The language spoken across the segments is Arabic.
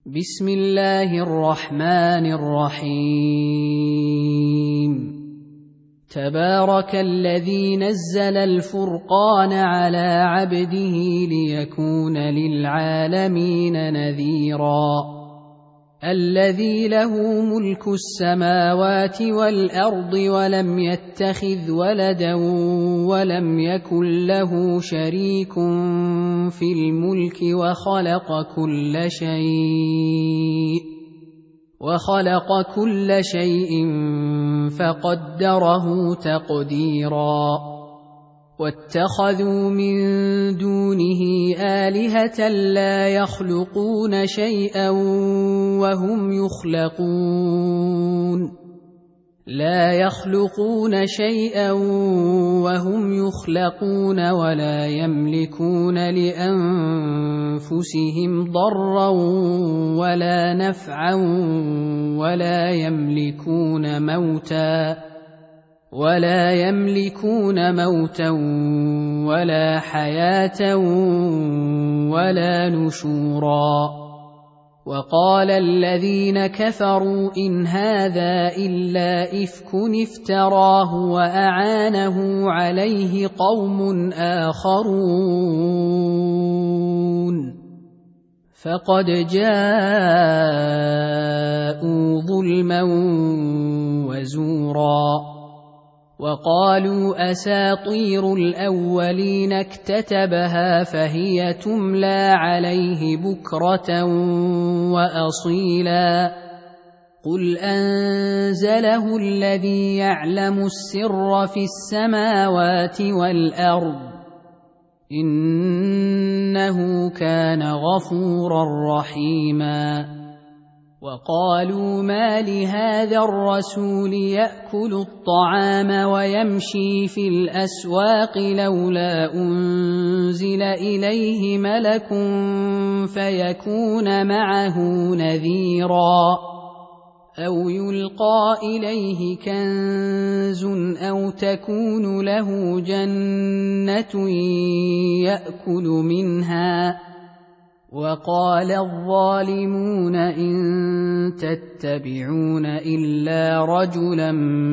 بسم الله الرحمن الرحيم. تبارك الذي نزل الفرقان على عبده ليكون للعالمين نذيرا. الذي له ملك السماوات والأرض ولم يتخذ ولدا ولم يكن له شريك في الملك وخلق كل شيء فقدره تقديرا. واتخذوا من دونه آلهة لا يخلقون شيئا وهم يخلقون ولا يملكون لأنفسهم ضرا ولا نفعا ولا يملكون موتا ولا حياة ولا نشورا. وقال الذين كفروا إن هذا إلا إفك افتراه وأعانه عليه قوم آخرون فقد جاءوا ظلما وزورا. وقالوا أساطير الأولين اكتتبها فهي تملى عليه بكرة وأصيلا. قل أنزله الذي يعلم السر في السماوات والأرض إنه كان غفورا رحيما. وقالوا ما لهذا الرسول يأكل الطعام ويمشي في الأسواق لولا أنزل إليه ملك فيكون معه نذيرا أو يلقى إليه كنز أو تكون له جنة يأكل منها. وقال الظالمون إن تتبعون إلا رجلا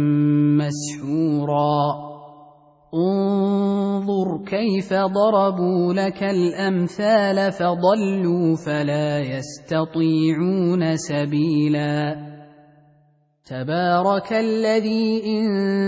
مسحورا. انظر كيف ضربوا لك الأمثال فضلوا فلا يستطيعون سبيلا. تبارك الذي إن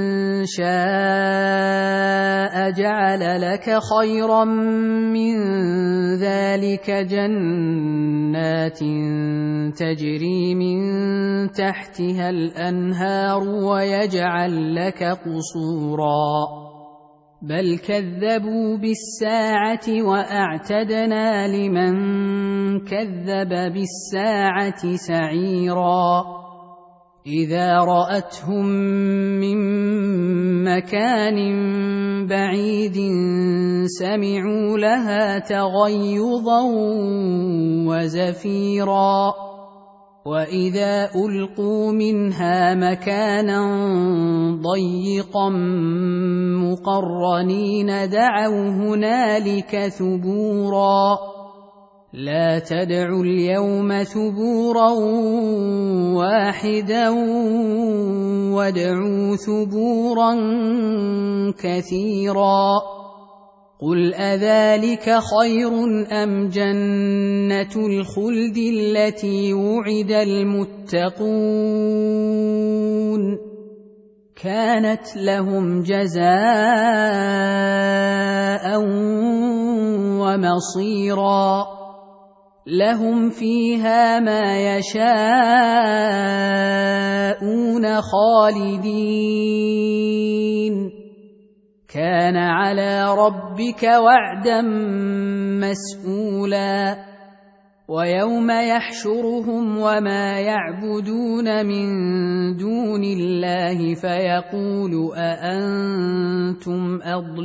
شاء جعل لك خيرا من ذلك جنات تجري من تحتها الأنهار ويجعل لك قصورا بل كذبوا بالساعة وأعتدنا لمن كذب بالساعة سعيرا. إذا رأتهم من مكان بعيد سمعوا لها تغيظا وزفيرا. وإذا ألقوا منها مكانا ضيقا مقرنين دعوا هنالك ثبورا. لا تدعوا اليوم ثبورا واحدا وادعوا ثبورا كثيرا. قل أذلك خير أم جنة الخلد التي وعد المتقون كانت لهم جزاء ومصيرا. لهم فيها ما يشاءون خالدين كان على ربك وعدا مسئولا. ويوم يحشرهم وما يعبدون من دون الله فيقول أأنتم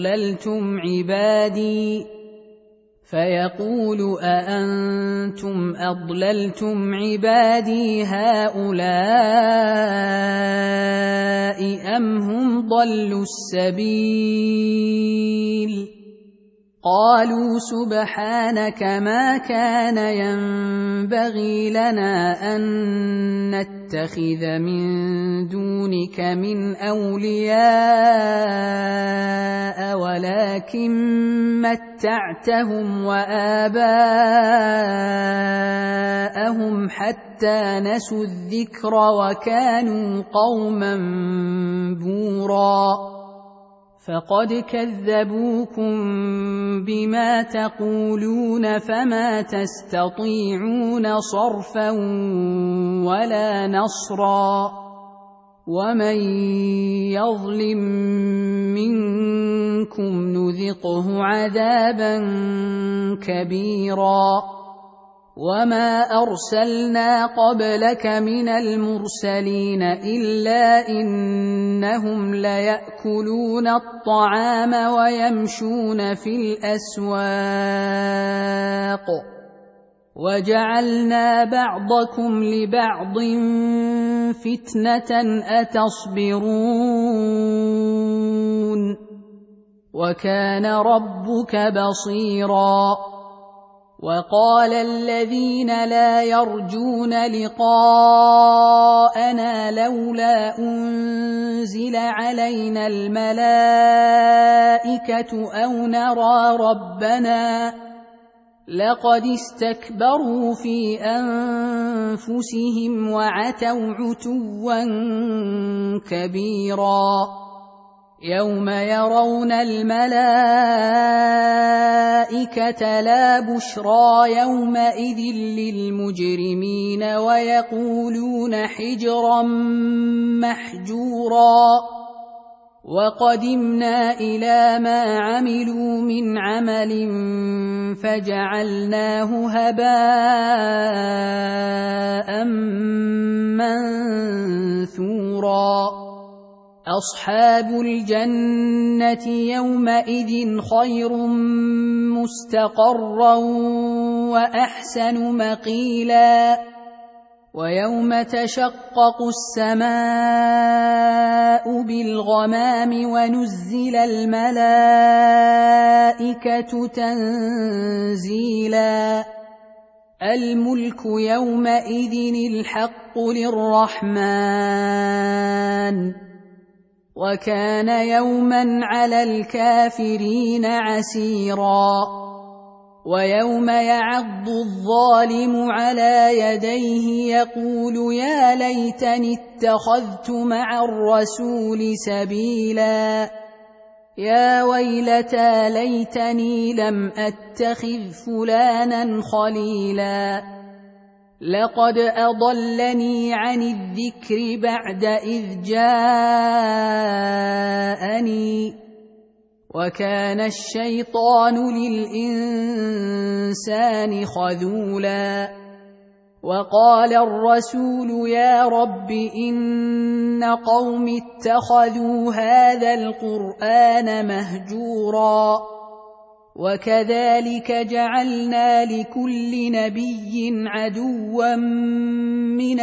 أضللتم عبادي هؤلاء أم هم ضلوا السبيل قالوا سبحانك ما كان ينبغي لنا أن نتخذ من دونك من أولياء ولكن متعتهم وآباءهم حتى نسوا الذكر وكانوا قوما بورا فقد كذبوكم بما تقولون فما تستطيعون صرفا ولا نصرا ومن يظلم منكم نذقه عذابا كبيرا وما أرسلنا قبلك من المرسلين إلا إنهم ليأكلون الطعام ويمشون في الأسواق وجعلنا بعضكم لبعض فتنة أتصبرون وكان ربك بصيرا وقال الذين لا يرجون لقاءنا لولا أنزل علينا الملائكة أو نرى ربنا لقد استكبروا في أنفسهم وعتوا عتوا كبيرا يوم يرون الملائكة لا بشرى يومئذ للمجرمين ويقولون حجرا محجورا وقدمنا إلى ما عملوا من عمل فجعلناه هباء منثورا أصحاب الجنة يومئذ خير مستقرا وأحسن مقيلا ويوم تشقق السماء بالغمام ونزل الملائكة تنزيلا الملك يومئذ الحق للرحمن وكان يوما على الكافرين عسيرا ويوم يعض الظالم على يديه يقول يا ليتني اتخذت مع الرسول سبيلا يا ويلتى ليتني لم أتخذ فلانا خليلا لقد أضلني عن الذكر بعد إذ جاءني وكان الشيطان للإنسان خذولا وقال الرسول يا رب إن قوم اتخذوا هذا القرآن مهجورا وكذلك جعلنا لكل نبي عدوا من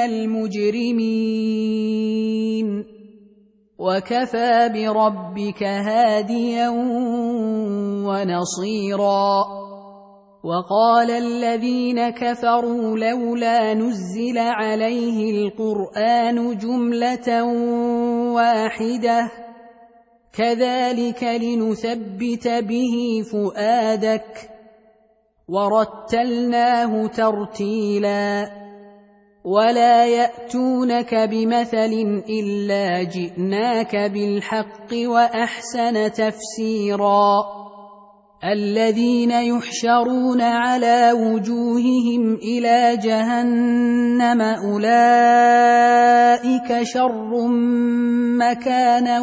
المجرمين وكفى بربك هاديا ونصيرا وقال الذين كفروا لولا نزل عليه القرآن جملة واحدة كذلك لنثبت به فؤادك ورتلناه ترتيلا ولا يأتونك بمثل إلا جئناك بالحق وأحسن تفسيرا الذين يحشرون على وجوههم إلى جهنم أولئك شر مكانا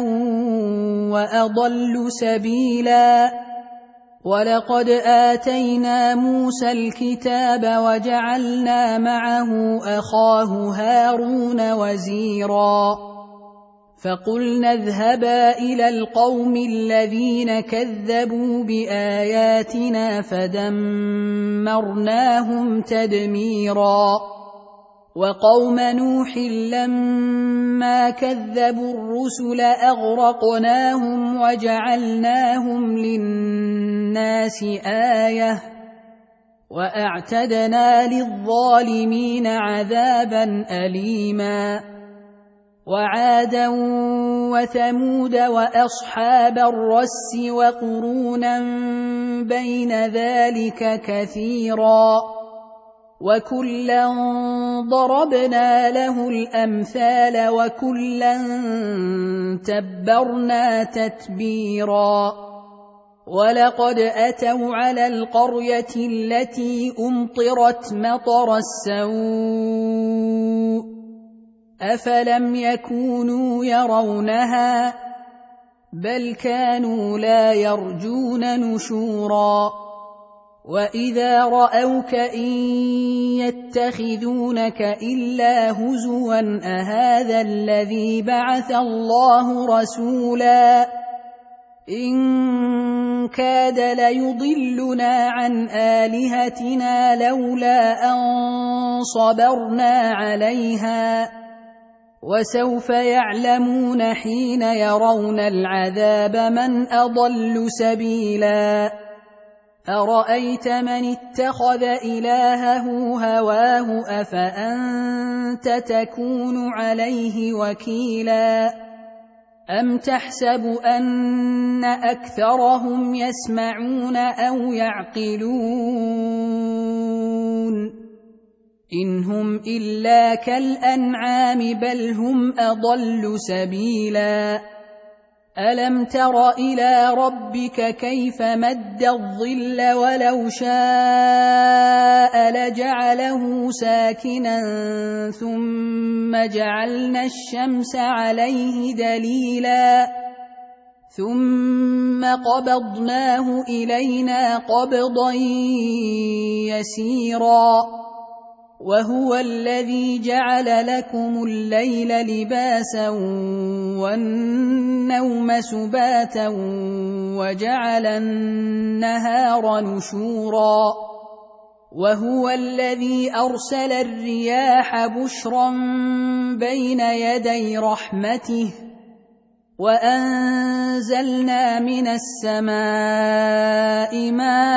وأضل سبيلا ولقد آتينا موسى الكتاب وجعلنا معه أخاه هارون وزيرا فقلنا اذهبا إلى القوم الذين كذبوا بآياتنا فدمرناهم تدميرا وقوم نوح لما كذبوا الرسل أغرقناهم وجعلناهم للناس آية وأعتدنا للظالمين عذابا أليما وعادا وثمود وأصحاب الرس وقرونا بين ذلك كثيرا وكلا ضربنا له الأمثال وكلا تبرنا تتبيرا ولقد أتوا على القرية التي أمطرت مطر السوء أفلم يكونوا يرونها بل كانوا لا يرجون نشورا وإذا رأوك إن يتخذونك إلا هزوا أهذا الذي بعث الله رسولا إن كاد ليضلنا عن آلهتنا لولا أن صبرنا عليها وسوف يعلمون حين يرون العذاب من أضل سبيلا أرأيت من اتخذ إلهه هواه أفأنت تكون عليه وكيلا أم تحسب أن أكثرهم يسمعون أو يعقلون إن هم إلا كالأنعام بل هم أضل سبيلا ألم تر إلى ربك كيف مد الظل ولو شاء لجعله ساكنا ثم جعلنا الشمس عليه دليلا ثم قبضناه إلينا قبضا يسيرا وهو الذي جعل لكم الليل لباسا والنوم سباتا وجعل النهار نشورا وهو الذي أرسل الرياح بشرا بين يدي رحمته وأنزلنا من السماء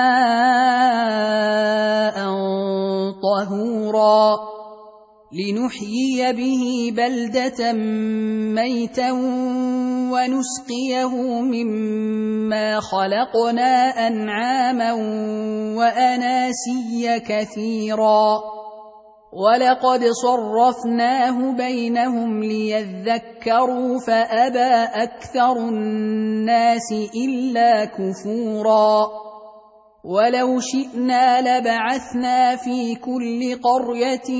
ماء طهورا لنحيي به بلدة ميتا ونسقيه مما خلقنا أنعاما وأناسيا كثيرا ولقد صرفناه بينهم ليذكروا فأبى أكثر الناس إلا كفورا ولو شئنا لبعثنا في كل قرية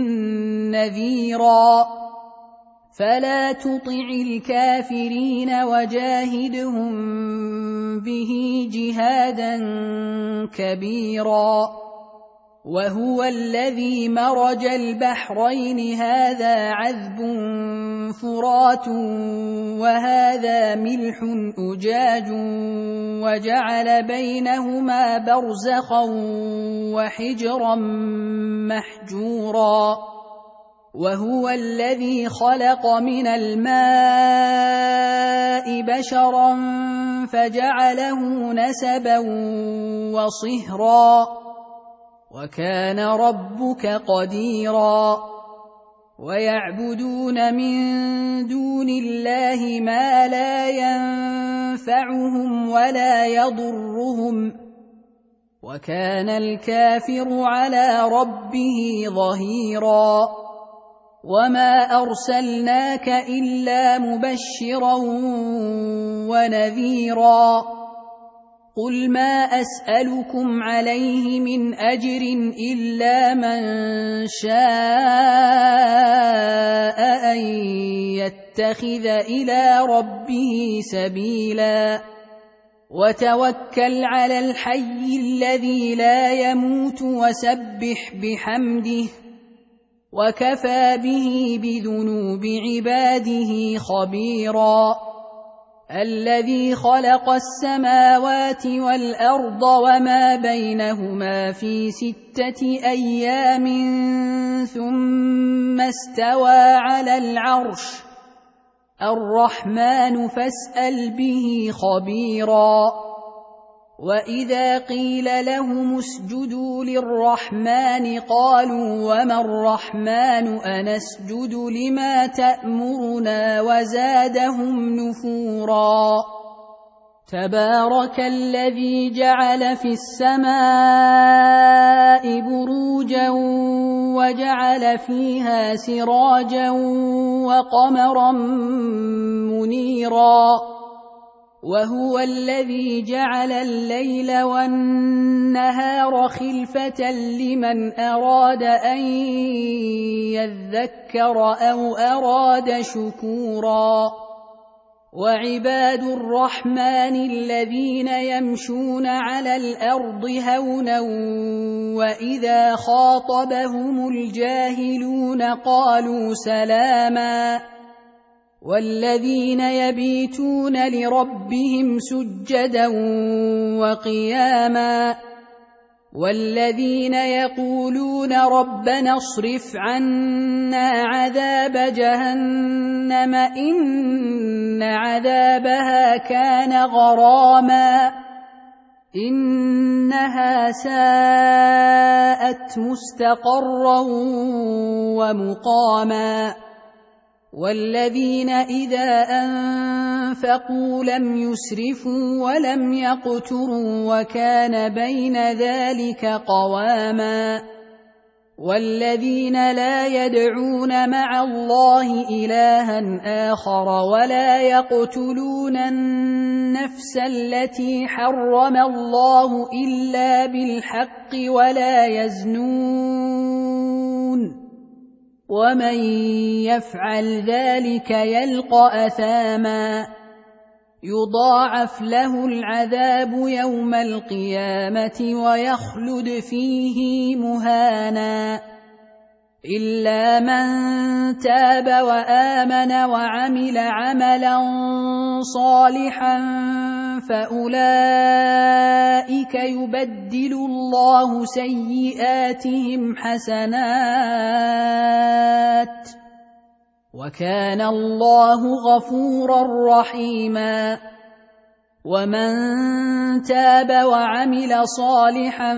نذيرا فلا تطع الكافرين وجاهدهم به جهادا كبيرا وهو الذي مرج البحرين هذا عذب فرات وهذا ملح أجاج وجعل بينهما برزخا وحجرا محجورا وهو الذي خلق من الماء بشرا فجعله نسبا وصهرا وكان ربك قديرا ويعبدون من دون الله ما لا ينفعهم ولا يضرهم وكان الكافر على ربه ظهيرا وما أرسلناك إلا مبشرا ونذيرا قل ما أسألكم عليه من أجر إلا من شاء أن يتخذ إلى ربه سبيلا وتوكل على الحي الذي لا يموت وسبح بحمده وكفى به بذنوب عباده خبيرا الذي خلق السماوات والأرض وما بينهما في 6 أيام ثم استوى على العرش الرحمن فاسأل به خبيرا. وإذا قيل لهم اسجدوا للرحمن قالوا وما الرحمن أنسجد لما تأمرنا وزادهم نفورا. تبارك الذي جعل في السماء بروجا وجعل فيها سراجا وقمرا منيرا وهو الذي جعل الليل والنهار خلفة لمن أراد أن يذكر أو أراد شكورا. وعباد الرحمن الذين يمشون على الأرض هونا وإذا خاطبهم الجاهلون قالوا سلاما والذين يبيتون لربهم سجدا وقياما والذين يقولون ربنا اصرف عنا عذاب جهنم إن عذابها كان غراما إنها ساءت مستقرا ومقاما. والذين إذا أنفقوا لم يسرفوا ولم يقتروا وكان بين ذلك قواما. والذين لا يدعون مع الله إلها آخر ولا يقتلون النفس التي حرم الله إلا بالحق ولا يزنون ومن يفعل ذلك يلقى أثاما يضاعف له العذاب يوم القيامة ويخلد فيه مهانا إلا من تاب وآمن وعمل عملا صالحا فأولئك يبدل الله سيئاتهم حسنات وكان الله غفورا رحيما. ومن تاب وعمل صالحا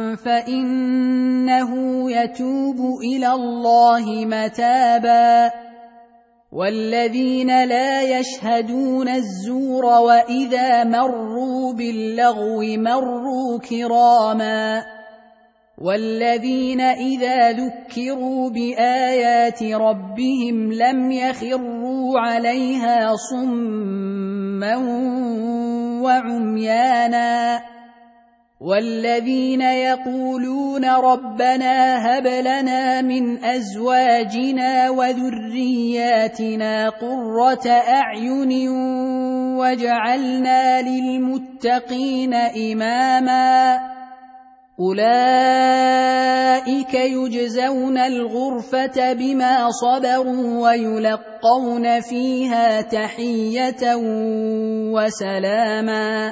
فإنه يتوب إلى الله متابا. والذين لا يشهدون الزور وإذا مروا باللغو مروا كراما. والذين إذا ذكروا بآيات ربهم لم يخروا عليها صما وعميانا. والذين يقولون ربنا هب لنا من أزواجنا وذرياتنا قرة أعين واجعلنا للمتقين إماما أولئك يجزون الغرفة بما صبروا ويلقون فيها تحية وسلاما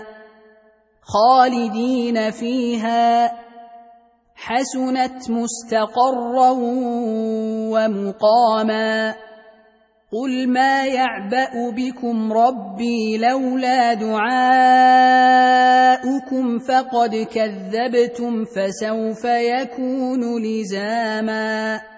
خالدين فيها حسنت مستقرا ومقاما. قل ما يعبأ بكم ربي لولا دعاؤكم فقد كذبتم فسوف يكون لزاما.